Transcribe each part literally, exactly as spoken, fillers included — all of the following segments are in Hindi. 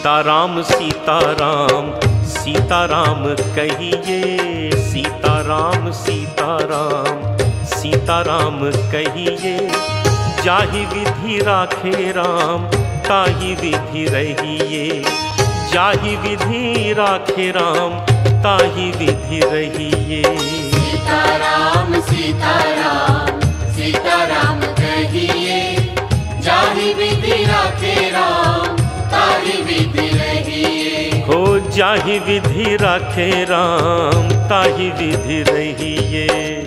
सीताराम सीताराम सीताराम कहिए, सीताराम सीताराम सीताराम कहिए। जाहि विधि राखे राम ताहि विधि रहिए, जाहि विधि राखे राम ताहि विधि रहिए। सीताराम सीताराम सीताराम कहिए, जाहि विधि राखे राम ताहि विधि रहिए। हो जाहि विधि राखे राम ताहि विधि रहिए।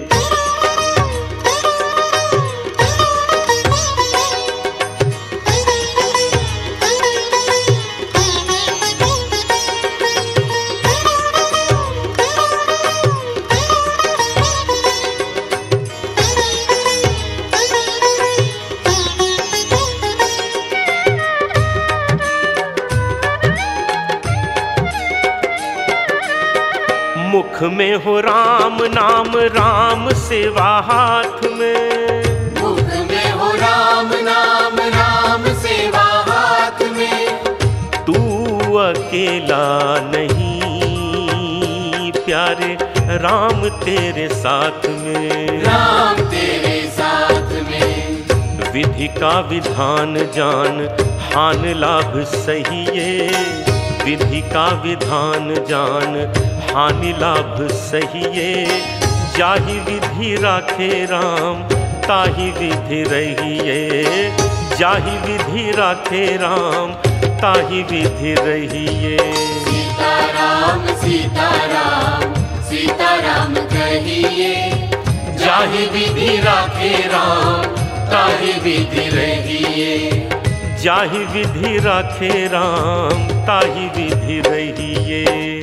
मुख में हो राम नाम, राम सेवा हाथ में। मुख में हो राम नाम, राम सेवा हाथ में। तू अकेला नहीं प्यारे, राम तेरे साथ में, राम तेरे साथ में। विधि का विधान जान, हान लाभ सहिए। विधि का विधान जान, हानि लाभ सहिए। जाहि विधि राखे राम ताहि विधि रहिए, जाहि विधि राखे राम ताहि विधि रहिए। सीताराम सीताराम सीताराम कहिए, जाहि विधि राखे राम ताहि विधि रहिए। जाहि विधि राखे राम ताहि विधि रहिए।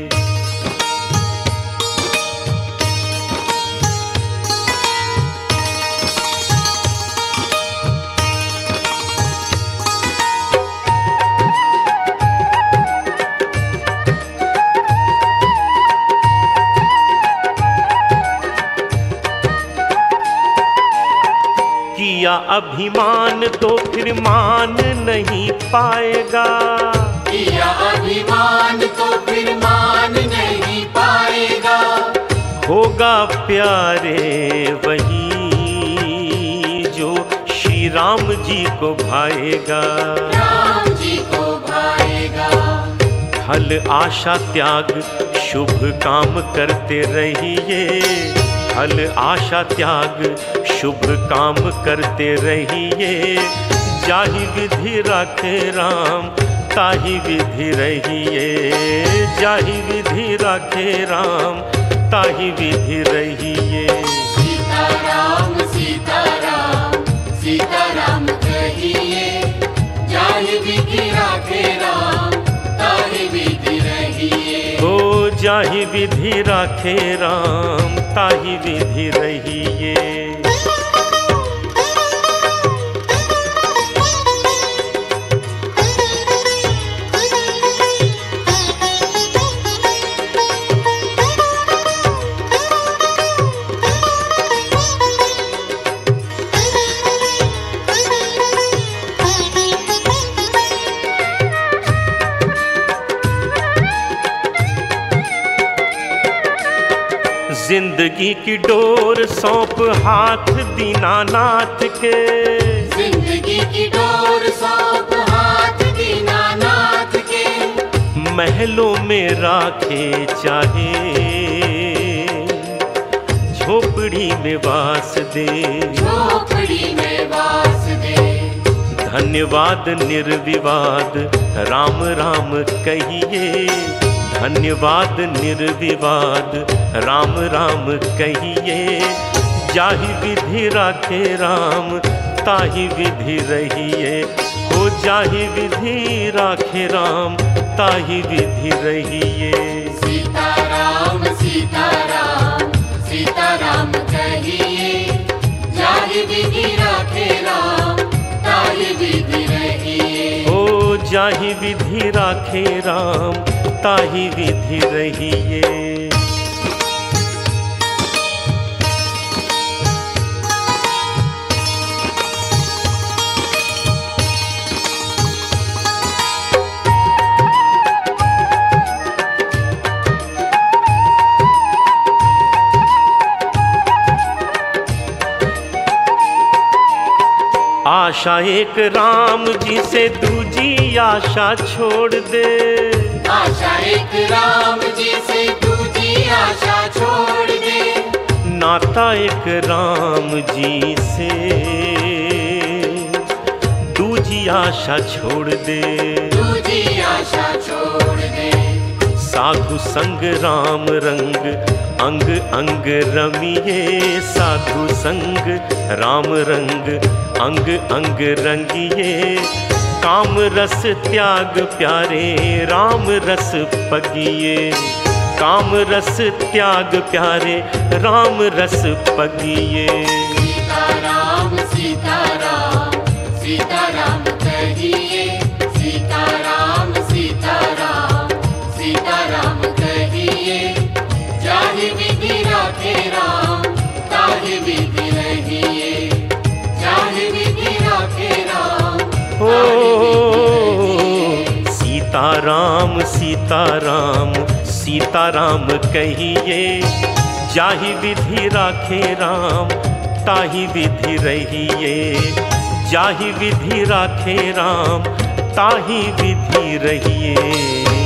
किया अभिमान तो फिर मान नहीं पाएगा, किया अभिमान तो फिर मान नहीं पाएगा। होगा प्यारे वही जो श्री राम जी को भाएगा, राम जी को भाएगा। फल आशा त्याग शुभ काम करते रहिए, फल आशा त्याग शुभ काम करते रहिए। जाहि विधि राखे राम ताहि विधि रहिए, जाहि विधि राखे राम ताहि विधि रहिए। सीताराम सीताराम सीताराम कहिए, जाहि विधि राखे राम ताहि विधि रहिए। हो जाहि विधि राखे राम ताहि विधि रहिए। जिंदगी की डोर सौंप हाथ दीनानाथ के, जिंदगी की डोर सौंप हाथ दीनानाथ के। महलों में राखे चाहे झोपड़ी में वास दे, झोपड़ी में वास दे। धन्यवाद निर्विवाद राम राम कहिए, धन्यवाद निर्विवाद राम राम कहिए। जाहि विधि राखे राम ताहि विधि रहिए, हो जाहि विधि राखे राम ताहि विधि रहिए। सीताराम सीताराम सीताराम कहिए, जाहि विधि राखे राम ताहि विधि रहिए। हो जाहि विधि राखे राम ताहि विधि रहिए। आशा एक राम जी से दूजी आशा छोड़ दे। आशा एक राम जी से दूजी आशा छोड़ दे। नाता एक राम जी से दूजी आशा छोड़ दे। दूजी आशा छोड़ दे। साधु संग राम रंग अंग अंग रमिए। साधु संग राम रंग अंग अंग रंगिए। काम रस त्याग प्यारे राम रस पगिए। काम रस त्याग प्यारे राम रस पगिए। सीताराम सीताराम सीताराम कहिए। सीताराम सीताराम सीताराम कहिए। जाहि विधि राखे राम ताहि विधि रहिए। जाहि विधि राखे राम ताहि विधि रहिए। सीताराम सीताराम सीताराम कहिए। जाहि विधि राखे राम ताहि विधि रहिए। जाहि विधि राखे राम ताहि विधि रहिए।